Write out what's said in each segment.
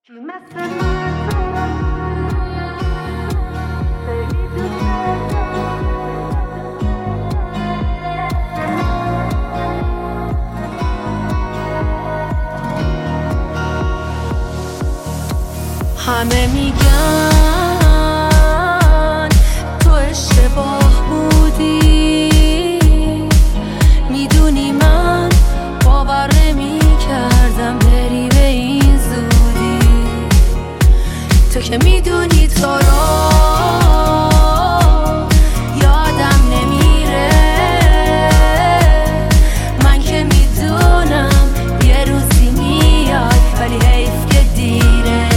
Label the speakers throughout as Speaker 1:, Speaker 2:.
Speaker 1: همه میگن تو اشتباه بودی، میدونی من باور نمی کردم بری به این زودی. تو که میدونی تو رو یادم نمیره، من که میدونم یه روزی میاد ولی حیف که دیره.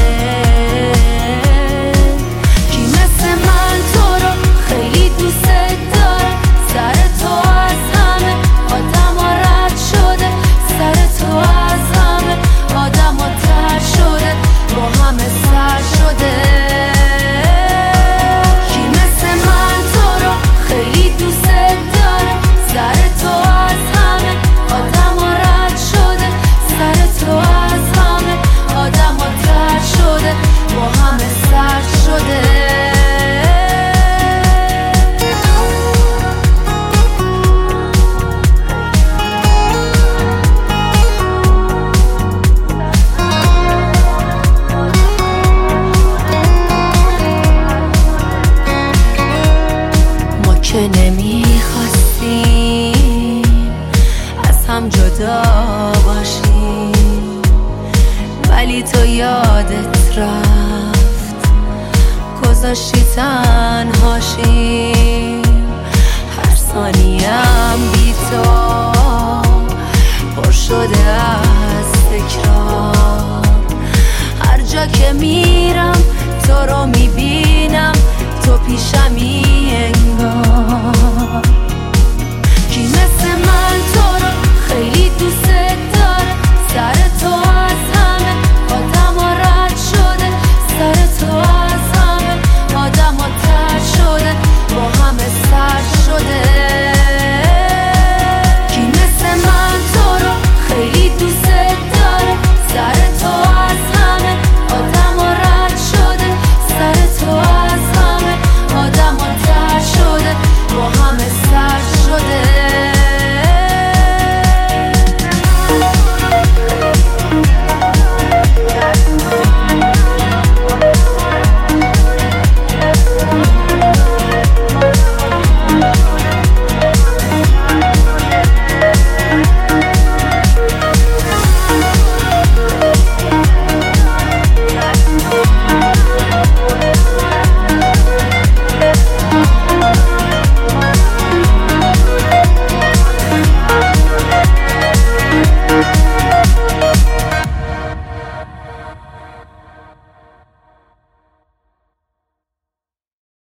Speaker 1: که نمیخواستیم از هم جدا باشیم، ولی تو یادت رفت گذاشتی تنهاشیم. هر ثانیم بی تو پر شده از تکرار، هر جا که میرم تو رو میبینم، تو پیشمی انگار.